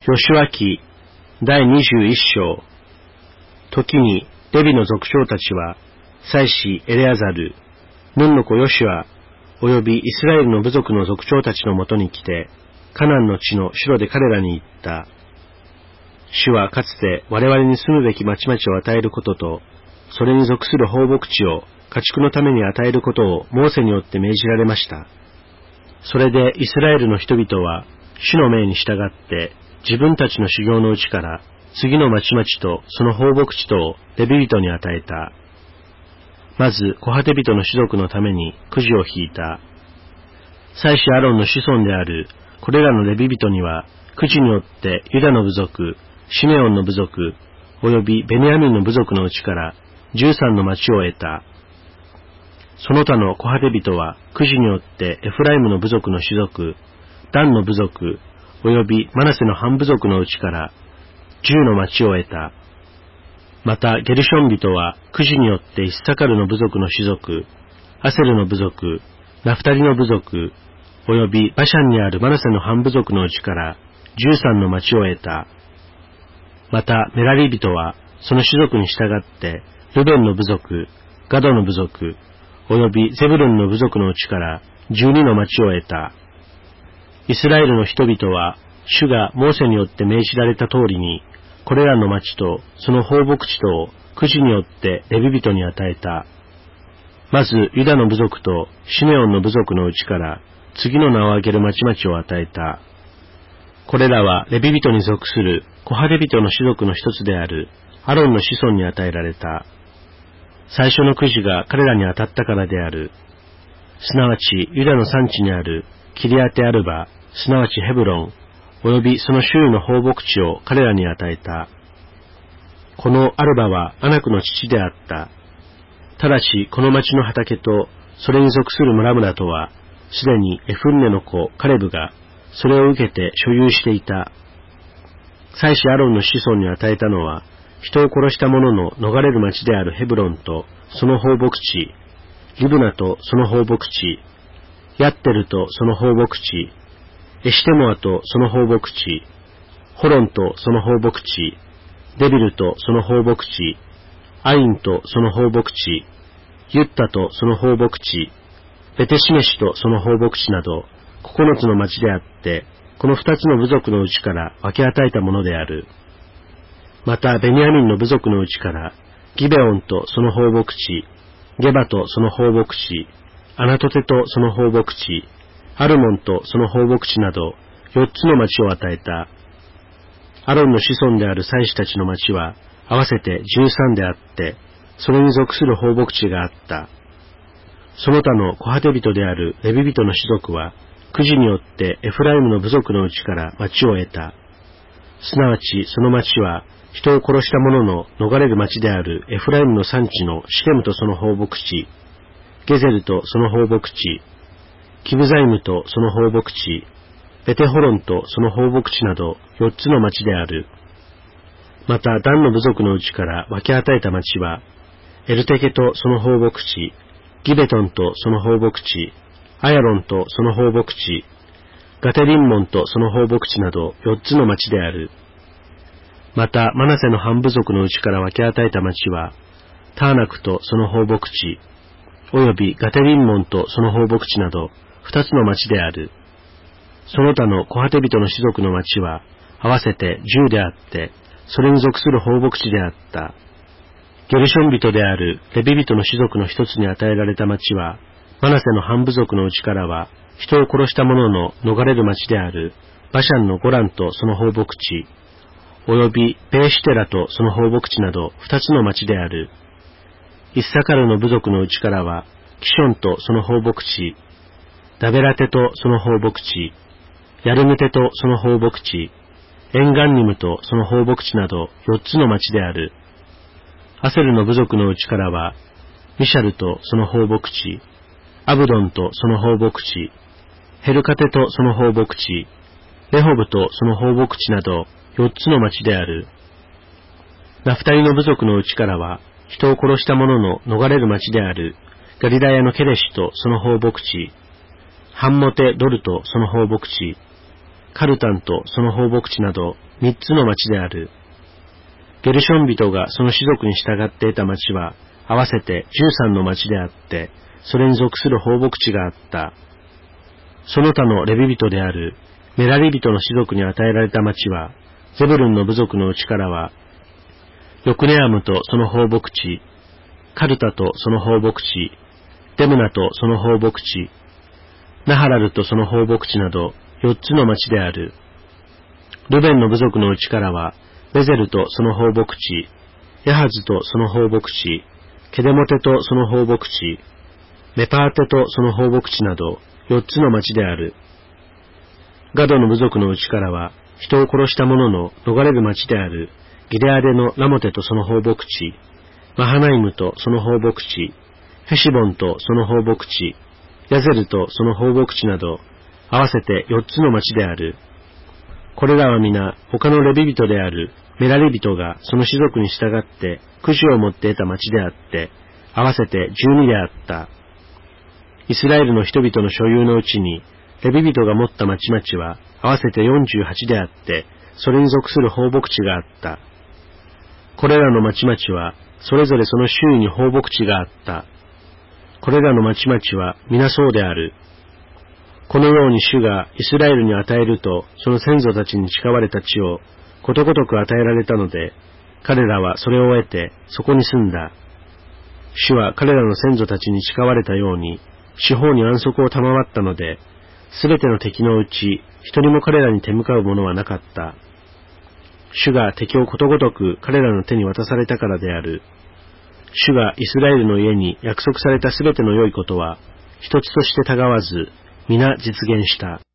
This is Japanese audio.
ヨシュア記第21章。時にレビの族長たちは、祭司エレアザル、ヌンの子ヨシュア、およびイスラエルの部族の族長たちのもとに来て、カナンの地のシロで彼らに言った。主はかつて我々に住むべき町々を与えることと、それに属する放牧地を家畜のために与えることをモーセによって命じられました。それでイスラエルの人々は、主の命に従って、自分たちの修行のうちから次の町々とその放牧地とをレビ人に与えた。まずコハテ人の種族のためにくじを引いた。祭司アロンの子孫であるこれらのレビ人にはくじによってユダの部族、シメオンの部族、およびベニヤミンの部族のうちから13の町を得た。その他のコハテ人はくじによってエフライムの部族の種族、ダンの部族、およびマナセの半部族のうちから10の町を得た。またゲルション人はくじによってイッサカルの部族の種族、アセルの部族、ナフタリの部族、およびバシャンにあるマナセの半部族のうちから13の町を得た。またメラリ人はその種族に従ってルベンの部族、ガドの部族、およびゼブルンの部族のうちから12の町を得た。イスラエルの人々は、主がモーセによって命じられた通りに、これらの町とその放牧地とをくじによってレビ人に与えた。まずユダの部族とシメオンの部族のうちから次の名を挙げる町々を与えた。これらはレビ人に属するコハレ人の種族の一つであるアロンの子孫に与えられた。最初のくじが彼らに当たったからである。すなわちユダの産地にあるキリアテアルバ、すなわちヘブロン、およびその周囲の放牧地を彼らに与えた。このアルバはアナクの父であった。ただしこの町の畑とそれに属する村々とは、すでにエフンネの子カレブがそれを受けて所有していた。祭司アロンの子孫に与えたのは、人を殺した者の逃れる町であるヘブロンとその放牧地、リブナとその放牧地、ヤッテルとその放牧地、エシテモアとその放牧地、ホロンとその放牧地、デビルとその放牧地、アインとその放牧地、ユッタとその放牧地、ベテシメシとその放牧地など、9つの町であって、この2つの部族のうちから分け与えたものである。また、ベニヤミンの部族のうちから、ギベオンとその放牧地、ゲバとその放牧地、アナトテとその放牧地、アルモンとその放牧地など4つの町を与えた。アロンの子孫である祭司たちの町は合わせて13であって、それに属する放牧地があった。その他のコハテ人であるレビ人の種族は、くじによってエフライムの部族のうちから町を得た。すなわちその町は、人を殺した者の逃れる町であるエフライムの産地のシケムとその放牧地、ゲゼルとその放牧地、キブザイムとその放牧地、ベテホロンとその放牧地など4つの町である。また、ダンの部族のうちから分け与えた町は、エルテケとその放牧地、ギベトンとその放牧地、アヤロンとその放牧地、ガテリンモンとその放牧地など4つの町である。また、マナセの半部族のうちから分け与えた町は、ターナクとその放牧地、およびガテリンモンとその放牧地など2つの町である。その他のコハテ人の種族の町は合わせて10であって、それに属する放牧地であった。ゲルション人であるレビ人の種族の一つに与えられた町は、マナセの半部族のうちからは、人を殺した者の逃れる町であるバシャンのゴランとその放牧地、およびペーシテラとその放牧地など2つの町である。イッサカルの部族のうちからは、キションとその放牧地、ダベラテとその放牧地、ヤルムテとその放牧地、エンガンニムとその放牧地など4つの町である。アセルの部族のうちからは、ミシャルとその放牧地、アブドンとその放牧地、ヘルカテとその放牧地、レホブとその放牧地など4つの町である。ナフタリの部族のうちからは、人を殺した者の逃れる町であるガリラヤのケデシュとその放牧地、ハンモテドルとその放牧地、 カルタンとその放牧地など3つの町である。ゲルション人がその氏族に従って得た町は合わせて13の町であって、それに属する放牧地があった。その他のレビ人であるメラリ人の氏族に与えられた町は、ゼブルンの部族のうちからは、ヨクネアムとその放牧地、カルタとその放牧地、デムナとその放牧地、ナハラルとその放牧地など4つの町である。ルベンの部族のうちからは、ベゼルとその放牧地、ヤハズとその放牧地、ケデモテとその放牧地、メパーテとその放牧地など4つの町である。ガドの部族のうちからは、人を殺した者の逃れる町であるギレアデのラモテとその放牧地、マハナイムとその放牧地、ヘシボンとその放牧地、ヤゼルとその放牧地など、合わせて4つの町である。これらは皆、他のレビ人であるメラリ人がその氏族に従ってくじを持って得た町であって、合わせて12であった。イスラエルの人々の所有のうちに、レビ人が持った町々は合わせて48であって、それに属する放牧地があった。これらの町々は、それぞれその周囲に放牧地があった。これらの町々は皆そうである。このように主がイスラエルに与えると、その先祖たちに誓われた地をことごとく与えられたので、彼らはそれを得てそこに住んだ。主は彼らの先祖たちに誓われたように、四方に安息を賜ったので、すべての敵のうち一人も彼らに手向かう者はなかった。主が敵をことごとく彼らの手に渡されたからである。主がイスラエルの家に約束されたすべての良いことは、一つとしてたがわず、皆実現した。